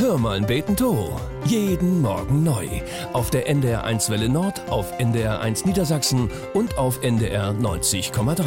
Hör mal beten to. Jeden Morgen neu. Auf der NDR 1 Welle Nord, auf NDR 1 Niedersachsen und auf NDR 90,3.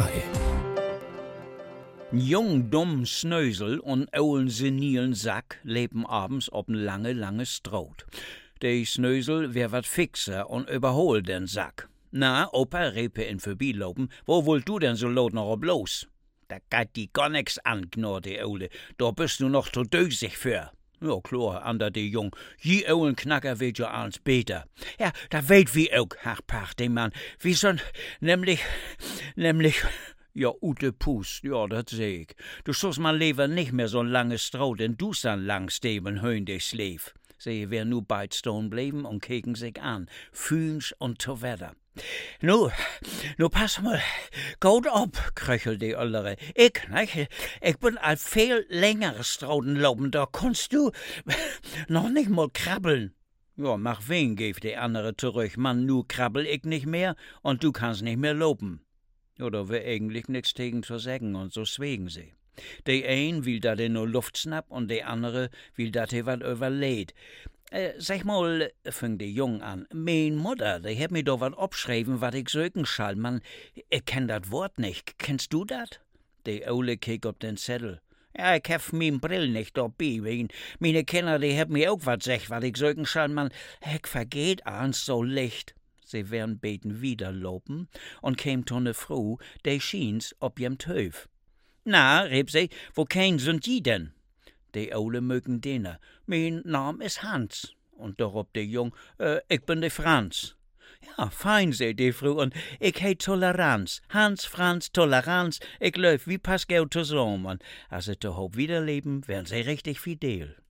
Jung, dumm Snösel und oulen senilen Sack leben abends op een lange Stroot. Die Snösel wär wat fixer und überholt den Sack. Na, Opa repe in Vorbilopen, wo wollt du denn so laut noch op los? Da geht die gar nix an, knurrt die Ole. Da bist du noch zu dösig für. Ja, klar, ander die Jung. Je oulen Knacker weet ja ans beter. Ja, da weet wie ook, Harpach, die Mann. Wie son, nämlich, ja, ute Pust, ja, dat seh ich. Du sollst mal liever nicht mehr so lange Stroh, denn du san langs dem Höhn dich Sleef. Sie wär nu beid stone bleiben und keken sich an. Fühns und to Wetter. Nu pass mal, gut op, kröchelt die Ollere. Ich bin al veel längere Stroden lopen, da kannst du noch nicht mal krabbeln. Ja, mach wen, gef die andere zurück. Mann, nu krabbel ich nicht mehr und du kannst nicht mehr lopen. Ja, da wär eigentlich nichts gegen zu sagen und so schweigen sie. Die ein will, dat no Luft schnapp und die andere will, dat wat überlädt. Sag mal, fing die Jung an, mein Mutter, die hat mir doch wat abschreiben, wat ich sögen schall. Man, ich kenn dat Wort nicht. Kennst du dat? Die Ole kick op den Zettel. Ja, ich hef min Brill nicht dabei. Meine Kinder, die hab mir auch wat sech, wat ich sögen schall. Man, ich vergeht ans so licht. Sie wären beten wieder lopen und käm tonne Frau, die schien's ob jem Töf. Na, riep sie, wo kein sind die denn? Die Ole mögen denen. Mein Name ist Hans. Und darauf der Jung, ich bin der Franz. Ja, fein, sei die Frau, und ich heit Toleranz. Hans, Franz, Toleranz, ich läuf wie Pascal zusammen. Und als sie zu Hause wiederleben, wären sie richtig fidel.